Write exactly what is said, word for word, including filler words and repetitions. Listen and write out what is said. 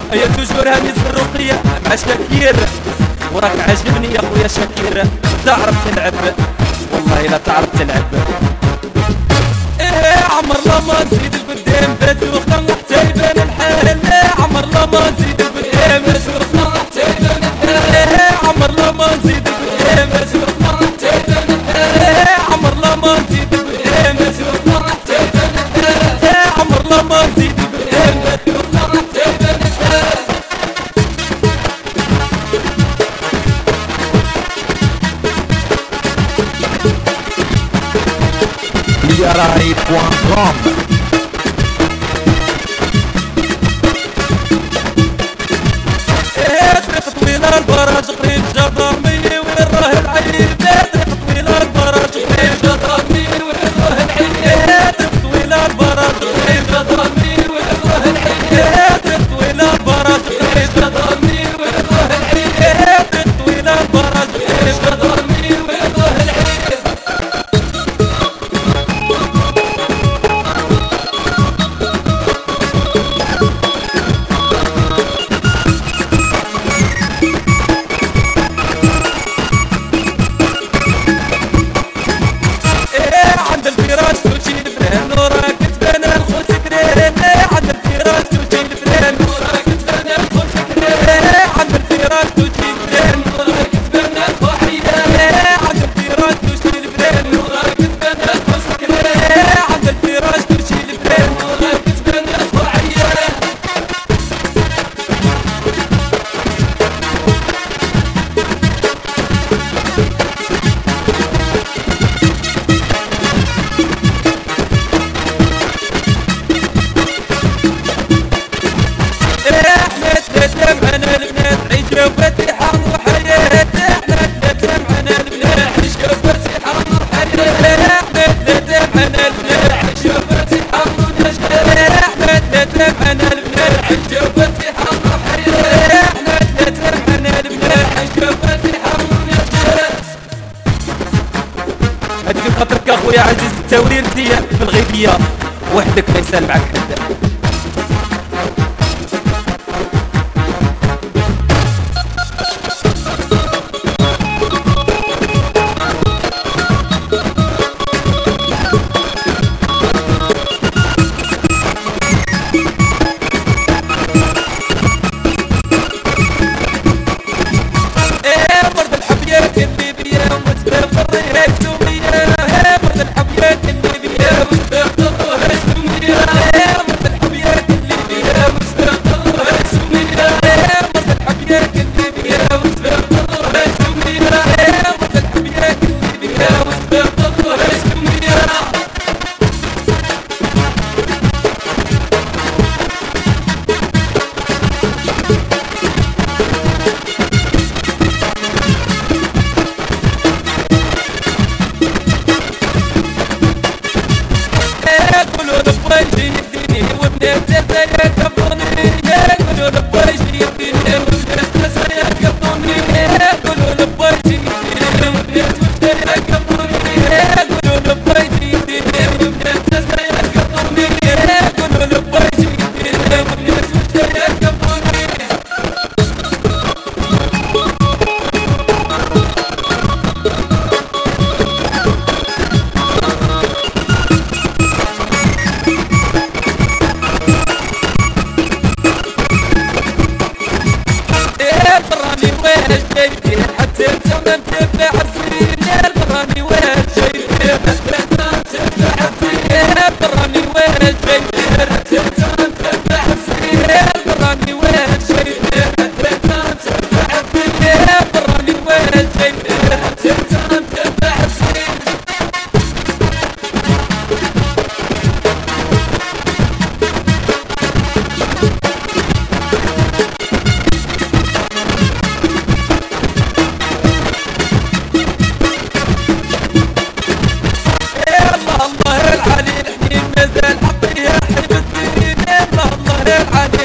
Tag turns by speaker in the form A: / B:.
A: هيا توجور هاني الرقية مع شاكير، وراك عاجبني يا خويا شاكير، تعرف تلعب والله لا تعرف تلعب. ايه عمر لما نزيد القدام باتوخنا حتى يبان الحال، ايه عمر لما نزيد القدام باتوخنا حتى يبان الحال، ايه عمر لما نزيد القدام باتوخنا حتى يبان الحال، ايه عمر لما نزيد القدام باتوخنا حتى يبان الحال، ايه عمر لما نزيد القدام باتوخنا حتى يبان الحال.
B: Liarai point com.
A: ايه طريق طويلة البراج قريب جدرمي وين راه العين، ايه طريق طويلة البراج قريب جدرمي وين راه العين، ايه طريق طويلة البراج قريب جدرمي وين راه العين، ايه طريق طويلة البراج قريب جدرمي وين راه العين، ايه طريق طويلة البراج قريب جدرمي وين راه العين. هادي خاطرك اخويا عزيز التورير ديالك في الغيبية وحدك ما يسال معاك حد. حتى انت ما متبع السنين يا براني وين شايف بس ما تبع السنين يا براني وين شايف حتى انت ما متبع السنين يا براني وين شايف بس ما تبع السنين يا براني وين شايف حتى انت ما متبع السنين. الله العلي الحكيم مازال حطيها حلف الدين، الله الله العلي